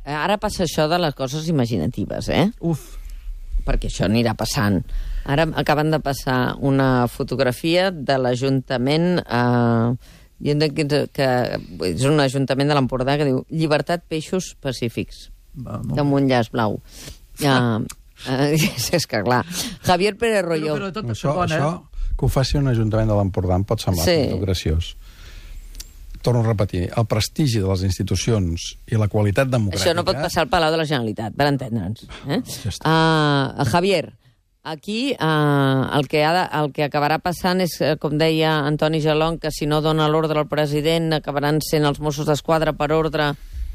ara passa això de les coses imaginatives, Uf. perquè això anirà passant. Ara acaben de passar una fotografia de l'Ajuntament, jo entenc que és un ajuntament de l'Empordà que diu Llibertat, peixos pacífics, amb un llaç blau. És que clar. Javier Pérez Royo. Però tot Això que ho faci un ajuntament de l'Empordà em pot semblar graciós. Torno a repetir, el prestigi de les institucions i la qualitat democràtica... Això no pot passar al Palau de la Generalitat, per entendre'ns. Javier, aquí el que acabarà passant és, com deia Antoni Jalón, que si no dona l'ordre al president acabaran sent els Mossos d'Esquadra per ordre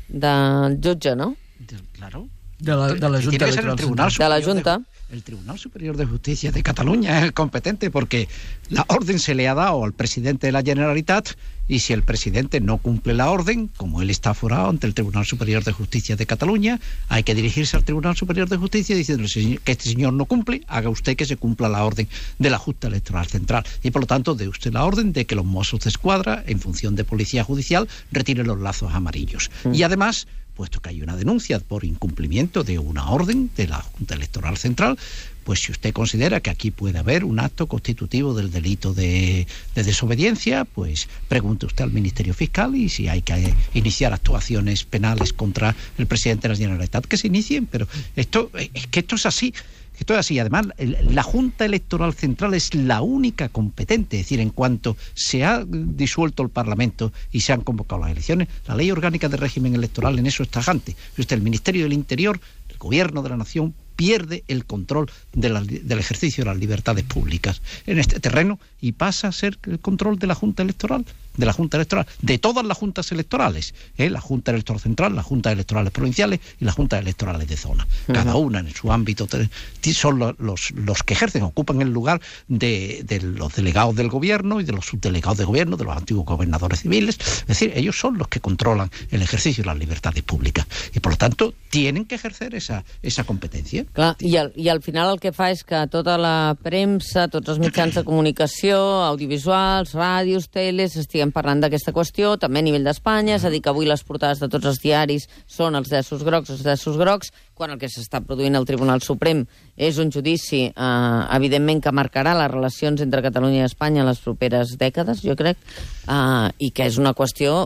del jutge, no? Claro. De la Junta Electoral. De la Junta. El Tribunal Superior de Justicia de Cataluña es el competente porque la orden se le ha dado al presidente de la Generalitat y si el presidente no cumple la orden, como él está aforado ante el Tribunal Superior de Justicia de Cataluña, hay que dirigirse al Tribunal Superior de Justicia diciendo que este señor no cumple, haga usted que se cumpla la orden de la Junta Electoral Central. Y por lo tanto, dé usted la orden de que los Mossos d'Esquadra, en función de Policía Judicial, retiren los lazos amarillos. Y además, puesto que hay una denuncia por incumplimiento de una orden de la Junta Electoral Central, pues si usted considera que aquí puede haber un acto constitutivo del delito de desobediencia, pues pregunte usted al Ministerio Fiscal y si hay que iniciar actuaciones penales contra el presidente de la Generalitat, que se inicien. Pero esto es así. Esto es así. Además, la Junta Electoral Central es la única competente. Es decir, en cuanto se ha disuelto el Parlamento y se han convocado las elecciones, la Ley Orgánica de Régimen Electoral en eso es tajante. El Ministerio del Interior, el Gobierno de la Nación, pierde el control del ejercicio de las libertades públicas en este terreno y pasa a ser el control de la Junta Electoral, de todas las juntas electorales, la Junta Electoral Central, las juntas electorales provinciales y las juntas electorales de zona. Cada una en su ámbito son los que ejercen, ocupan el lugar de los delegados del gobierno y de los subdelegados de gobierno, de los antiguos gobernadores civiles. Es decir, ellos son los que controlan el ejercicio de las libertades públicas y por lo tanto tienen que ejercer esa competencia. Clar, i al final el que fa és que tota la premsa, tots els mitjans de comunicació, audiovisuals, ràdios, teles, estiguem parlant d'aquesta qüestió, també a nivell d'Espanya, és a dir, que avui les portades de tots els diaris són els llaços grocs, quan el que s'està produint al Tribunal Suprem és un judici, evidentment, que marcarà les relacions entre Catalunya i Espanya en les properes dècades, jo crec, i que és una qüestió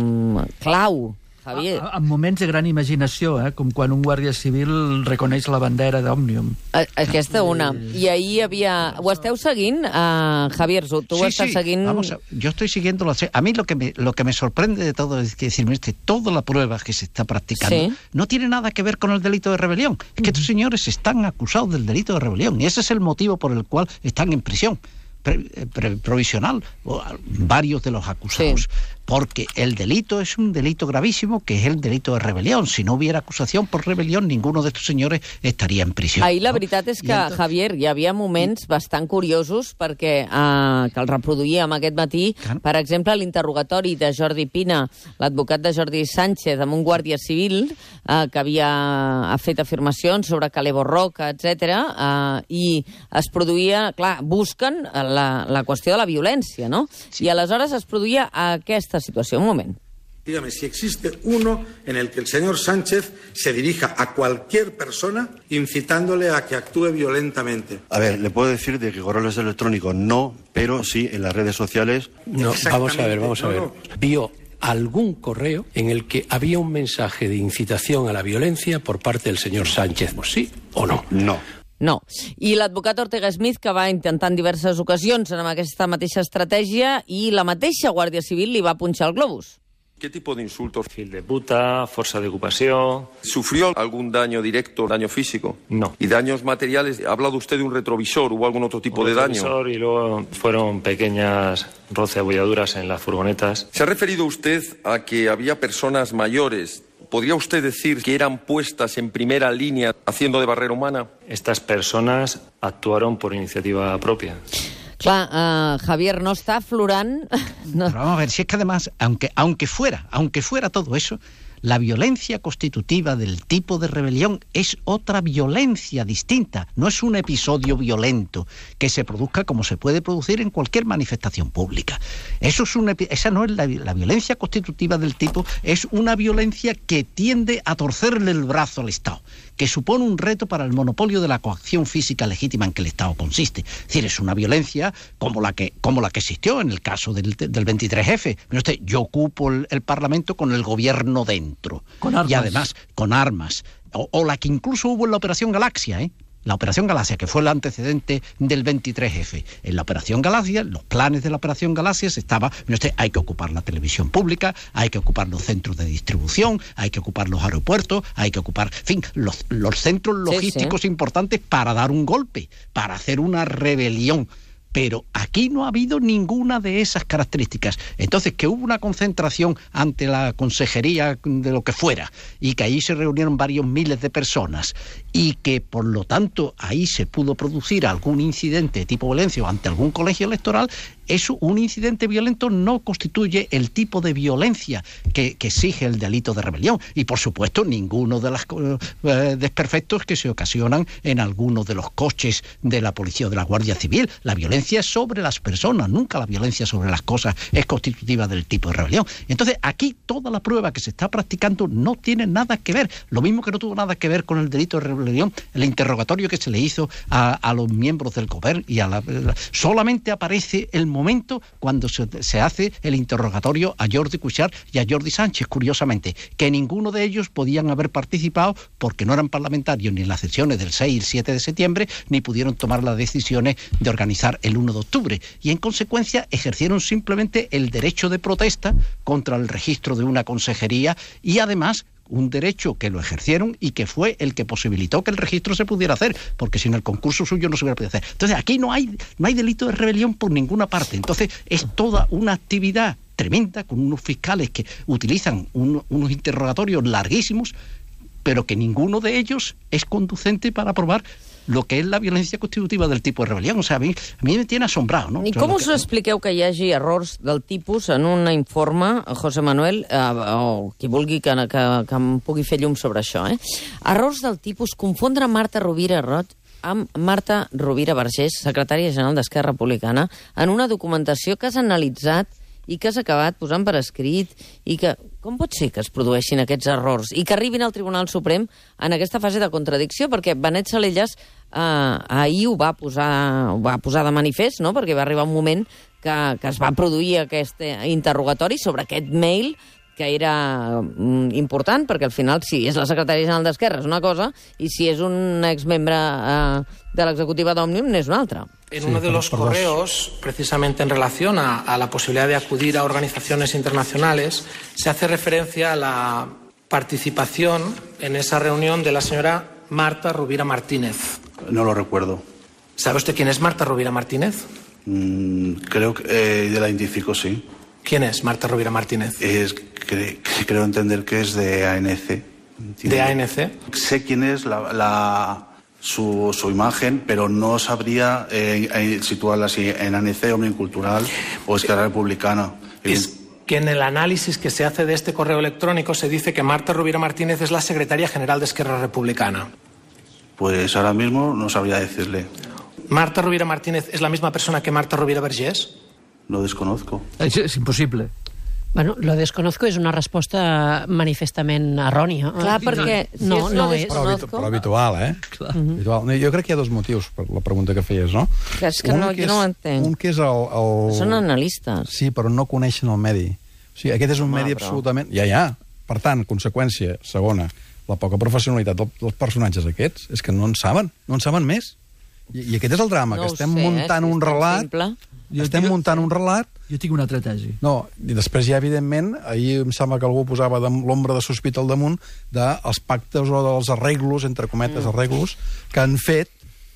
clau. Javier. En moments de gran imaginació, com quan un guàrdia civil reconeix la bandera d'Òmnium. Aquesta una. I ahir hi havia... Ho esteu seguint, Javier? Tu ho estàs seguint... Yo estoy siguiéndolo. A mí lo que me sorprende de todo es que decirme toda la prueba que se está practicando no tiene nada que ver con el delito de rebelión. Es que estos señores están acusados del delito de rebelión y ese es el motivo por el cual están en prisión provisional, varios de los acusados. Porque el delito es un delito gravísimo, que es el delito de rebelión. Si no hubiera acusación por rebelión, ninguno de estos señores estaria en prisió. Ahir la veritat és que, Javier, hi havia moments bastant curiosos perquè que el reproduïem aquest matí. Per exemple, l'interrogatori de Jordi Pina, l'advocat de Jordi Sánchez, amb un guàrdia civil que havia fet afirmacions sobre Calebo Roca, etc. I es produïa... Clar, busquen la qüestió de la violència, no? I aleshores es produïa aquesta situación. Un momento. Dígame si existe uno en el que el señor Sánchez se dirija a cualquier persona incitándole a que actúe violentamente. A ver, le puedo decir de que correos electrónicos no, pero sí en las redes sociales. No, vamos a ver. Vio algún correo en el que había un mensaje de incitación a la violencia por parte del señor Sánchez. ¿Sí o no? No. I l'advocat Ortega Smith, que va intentar en diverses ocasions amb aquesta mateixa estratègia i la mateixa Guàrdia Civil li va punxar el globus. ¿Qué tipo de insultos? Fill de puta, fuerza de ocupación. ¿Sufrió algún daño directo, daño físico? No. ¿Y daños materiales? ¿Ha hablado usted de un retrovisor? ¿Hubo algún otro tipo de daño? Retrovisor y luego fueron pequeñas roce-abolladuras en las furgonetas. ¿Se ha referido usted a que había personas mayores? ¿Podría usted decir que eran puestas en primera línea haciendo de barrera humana? Estas personas actuaron por iniciativa propia. Clar, Javier, no està aflorant... No. Pero vamos a ver, si es que además, aunque fuera todo eso, La violencia constitutiva del tipo de rebelión es otra violencia distinta, no es un episodio violento que se produzca como se puede producir en cualquier manifestación pública. Esa no es la violencia constitutiva del tipo, es una violencia que tiende a torcerle el brazo al Estado, que supone un reto para el monopolio de la coacción física legítima en que el Estado consiste. Es decir, es una violencia como la que existió en el caso del 23F. Mire usted, yo ocupo el Parlamento con el gobierno dentro. Y además, con armas. O la que incluso hubo en la Operación Galaxia, La Operación Galaxia, que fue el antecedente del 23F. En la Operación Galaxia, los planes de la Operación Galaxia estaba, mire usted, hay que ocupar la televisión pública, hay que ocupar los centros de distribución, hay que ocupar los aeropuertos, hay que ocupar, en fin, los centros logísticos importantes para dar un golpe, para hacer una rebelión. Pero aquí no ha habido ninguna de esas características. Entonces, que hubo una concentración ante la consejería de lo que fuera, y que ahí se reunieron varios miles de personas, y que, por lo tanto, ahí se pudo producir algún incidente de tipo violencia o ante algún colegio electoral, eso, un incidente violento no constituye el tipo de violencia que exige el delito de rebelión. Y, por supuesto, ninguno de los desperfectos que se ocasionan en algunos de los coches de la policía o de la Guardia Civil. La violencia es sobre las personas, nunca la violencia sobre las cosas es constitutiva del tipo de rebelión. Entonces, aquí toda la prueba que se está practicando no tiene nada que ver. Lo mismo que no tuvo nada que ver con el delito de rebelión, el interrogatorio que se le hizo a los miembros del gobierno y solamente aparece el momento cuando se hace el interrogatorio a Jordi Cuixart y a Jordi Sánchez, curiosamente, que ninguno de ellos podían haber participado porque no eran parlamentarios ni en las sesiones del 6 y el 7 de septiembre, ni pudieron tomar las decisiones de organizar el 1 de octubre. Y en consecuencia ejercieron simplemente el derecho de protesta contra el registro de una consejería, y además un derecho que lo ejercieron y que fue el que posibilitó que el registro se pudiera hacer, porque sin el concurso suyo no se hubiera podido hacer. Entonces aquí no hay delito de rebelión por ninguna parte. Entonces es toda una actividad tremenda con unos fiscales que utilizan unos interrogatorios larguísimos, pero que ninguno de ellos es conducente para probar lo que és la violència constitutiva del tipus de rebel·lió. O sigui, a mi me tiene asombrado, ¿no? I com us expliqueu que hi hagi errors del tipus en un informe, José Manuel, o qui vulgui que em pugui fer llum sobre això, Errors del tipus confondre Marta Rovira Roig amb Marta Rovira Vergés, secretària general d'Esquerra Republicana, en una documentació que has analitzat i que has acabat posant per escrit, i que com pot ser que es produeixin aquests errors i que arribin al Tribunal Suprem en aquesta fase de contradicció? Perquè Benet Salellas ahir ho va posar de manifest, no? Perquè va arribar un moment que es va produir aquest interrogatori sobre aquest mail que era important, perquè al final si és la secretària general d'Esquerra és una cosa i si és un exmembre de l'executiva d'Òmnium n'és una altra. En uno de los correos, precisamente en relación a la posibilidad de acudir a organizaciones internacionales, se hace referencia a la participación en esa reunión de la señora Marta Rovira Martínez. No lo recuerdo. ¿Sabe usted quién es Marta Rovira Martínez? Creo que la identifico, sí. ¿Quién es Marta Rovira Martínez? Creo entender que es de ANC. ¿De ANC? Sé quién es su imagen, pero no sabría situarla así en ANC, Òmnium Cultural o Esquerra Republicana. Es que en el análisis que se hace de este correo electrónico se dice que Marta Rovira Martínez es la secretaria general de Esquerra Republicana. Pues ahora mismo no sabría decirle. ¿Marta Rovira Martínez es la misma persona que Marta Rovira Vergés? Lo desconozco. Es imposible. Bueno, lo desconozco és una resposta manifestament errònia. Clar, perquè no és. Però habitual, Habitual. Jo crec que hi ha dos motius per la pregunta que feies, no? És que jo no ho entenc. Un que és el... Són analistes. Sí, però no coneixen el medi. O sigui, aquest és un medi absolutament... Ja. Per tant, conseqüència segona, la poca professionalitat dels personatges aquests és que no en saben més. I aquest és el drama, que estem muntant un relat... Estem muntant un relat... Jo tinc una altra tesi. No, i després ja, evidentment, ahir em sembla que algú posava l'ombra de sospita al damunt dels pactes o dels arreglos, entre cometes, arreglos, que han fet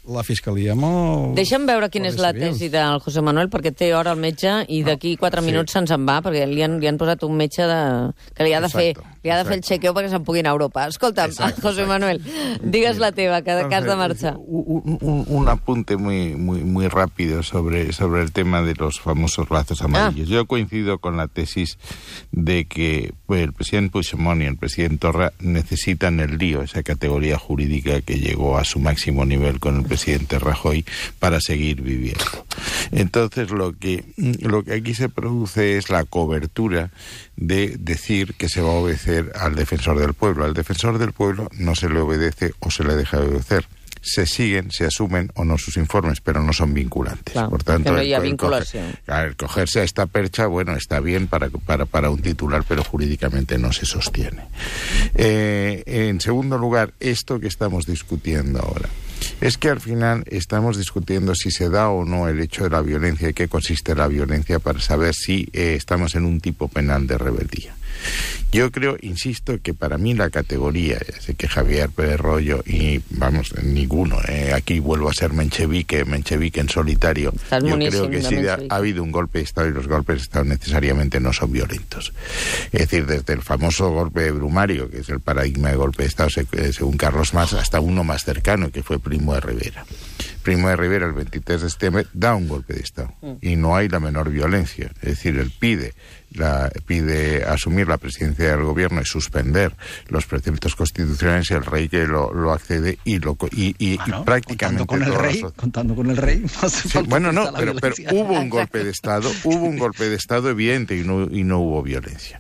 la Fiscalia molt... Deixa'm veure quina és la civils. tesi del José Manuel, perquè té hora el metge i d'aquí 4 minuts se'ns en va, perquè li han posat un metge que li ha de fer el chequeo perquè se'n pugui anar a Europa. Escolta'm, José Manuel, digues la teva, que has de marxar. Un apunte muy rápido sobre el tema de los famosos lazos amarillos. Yo coincido con la tesis de que el presidente Puigdemont y el presidente Torra necesitan el lío, esa categoría jurídica que llegó a su máximo nivel con el presidente Rajoy, para seguir viviendo. Entonces lo que aquí se produce es la cobertura de decir que se va a obedecer al defensor del pueblo. Al defensor del pueblo no se le obedece o se le deja de obedecer. Se siguen, se asumen o no sus informes, pero no son vinculantes. Claro, por tanto, que no hi ha vinculació. El cogerse a esta percha, bueno, está bien para un titular, pero jurídicamente no se sostiene. En segundo lugar, esto que estamos discutiendo ahora, es que al final estamos discutiendo si se da o no el hecho de la violencia y qué consiste la violencia para saber si estamos en un tipo penal de rebeldía. Yo creo, insisto, que para mí la categoría, ya sé que Javier Pérez Royo y, vamos, ninguno, aquí vuelvo a ser menchevique en solitario, yo creo que sí ha habido un golpe de Estado y los golpes de Estado necesariamente no son violentos. Es decir, desde el famoso golpe de Brumario, que es el paradigma de golpe de Estado según Carlos Mas, hasta uno más cercano, que fue Primo de Rivera. Primo de Rivera, el 23 de septiembre, da un golpe de Estado y no hay la menor violencia. Es decir, él pide asumir la presidencia del gobierno y suspender los preceptos constitucionales y el rey que lo accede y prácticamente contando con el rey bueno, no, pero hubo un golpe de Estado evidente y no hubo violencia.